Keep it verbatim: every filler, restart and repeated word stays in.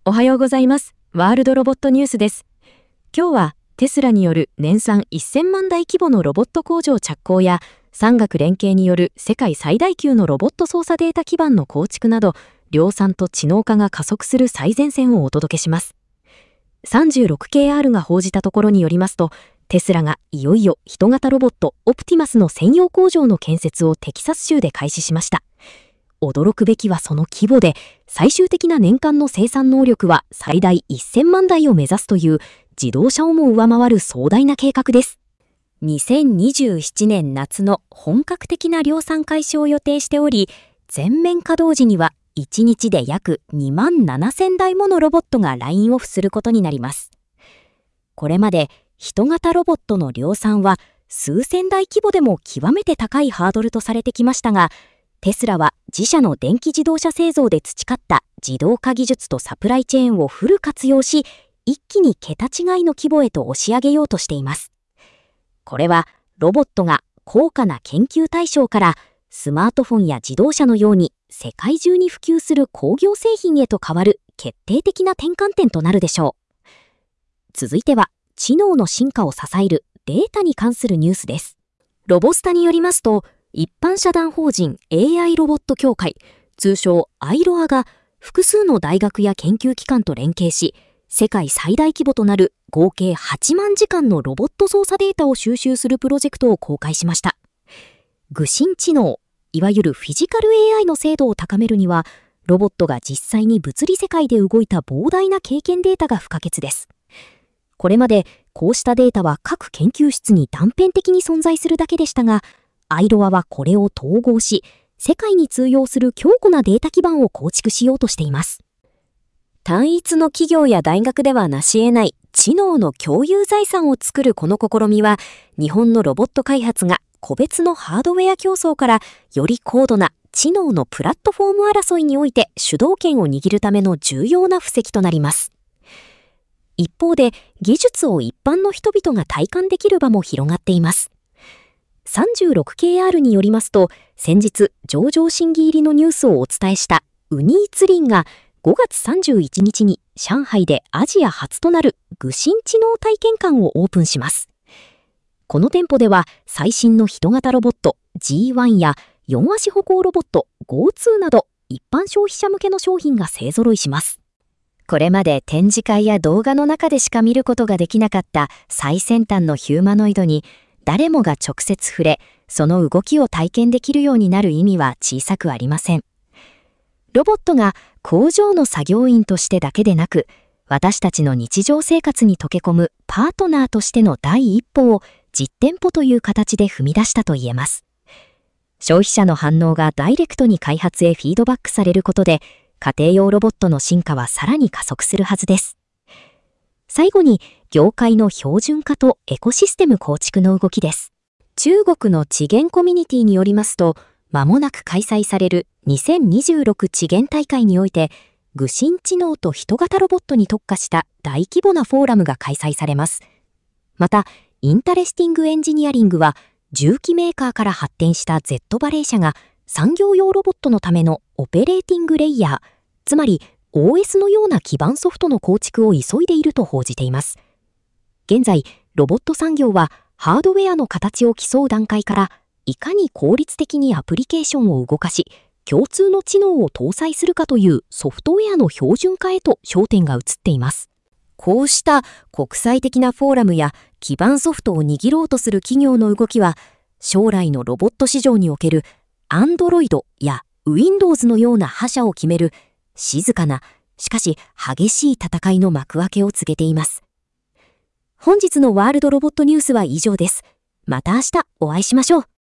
おはようございます。ワールドロボットニュースです。今日はテスラによる年産せんまんだい規模のロボット工場着工や産学連携による世界最大級のロボット操作データ基盤の構築など、量産と知能化が加速する最前線をお届けします。さんじゅうろくケーアール が報じたところによりますと、テスラがいよいよ人型ロボットオプティマスの専用工場の建設をテキサス州で開始しました。驚くべきはその規模で、最終的な年間の生産能力は最大せんまんだいを目指すという自動車をも上回る壮大な計画です。にせんにじゅうななねん夏の本格的な量産開始を予定しており、全面稼働時にはいちにちで約にまんななせんだいものロボットがラインオフすることになります。これまで人型ロボットの量産は数千台規模でも極めて高いハードルとされてきましたが、テスラは自社の電気自動車製造で培った自動化技術とサプライチェーンをフル活用し、一気に桁違いの規模へと押し上げようとしています。これはロボットが高価な研究対象からスマートフォンや自動車のように世界中に普及する工業製品へと変わる決定的な転換点となるでしょう。続いては知能の進化を支えるデータに関するニュースです。ロボスタによりますと、一般社団法人 エーアイ ロボット協会、通称アイロアが複数の大学や研究機関と連携し、世界最大規模となる合計はちまんじかんのロボット操作データを収集するプロジェクトを公開しました。具心知能、いわゆるフィジカル エーアイ の精度を高めるには、ロボットが実際に物理世界で動いた膨大な経験データが不可欠です。これまでこうしたデータは各研究室に断片的に存在するだけでしたが、アイロアはこれを統合し、世界に通用する強固なデータ基盤を構築しようとしています。単一の企業や大学では成し得ない知能の共有財産を作るこの試みは、日本のロボット開発が個別のハードウェア競争からより高度な知能のプラットフォーム争いにおいて主導権を握るための重要な布石となります。一方で、技術を一般の人々が体感できる場も広がっています。さんじゅうろくケーアール によりますと、先日上場審議入りのニュースをお伝えしたウニーツリンがごがつさんじゅういちにちに上海でアジア初となる具心知能体験館をオープンします。この店舗では最新の人型ロボット ジーワン やよん足歩行ロボット ゴーツー など一般消費者向けの商品が勢ぞろいします。これまで展示会や動画の中でしか見ることができなかった最先端のヒューマノイドに誰もが直接触れ、その動きを体験できるようになる意味は小さくありません。ロボットが工場の作業員としてだけでなく、私たちの日常生活に溶け込むパートナーとしての第一歩を実店舗という形で踏み出したと言えます。消費者の反応がダイレクトに開発へフィードバックされることで、家庭用ロボットの進化はさらに加速するはずです。最後に、業界の標準化とエコシステム構築の動きです。中国の知源コミュニティによりますと、間もなく開催されるにせんにじゅうろく知源大会において、具心知能と人型ロボットに特化した大規模なフォーラムが開催されます。また、インタレスティングエンジニアリングは、重機メーカーから発展した Z バレー社が産業用ロボットのためのオペレーティングレイヤー、つまり オーエス のような基盤ソフトの構築を急いでいると報じています。現在、ロボット産業はハードウェアの形を競う段階から、いかに効率的にアプリケーションを動かし、共通の知能を搭載するかというソフトウェアの標準化へと焦点が移っています。こうした国際的なフォーラムや基盤ソフトを握ろうとする企業の動きは、将来のロボット市場における Android や Windows のような覇者を決める静かな、しかし激しい戦いの幕開けを告げています。本日のワールドロボットニュースは以上です。また明日お会いしましょう。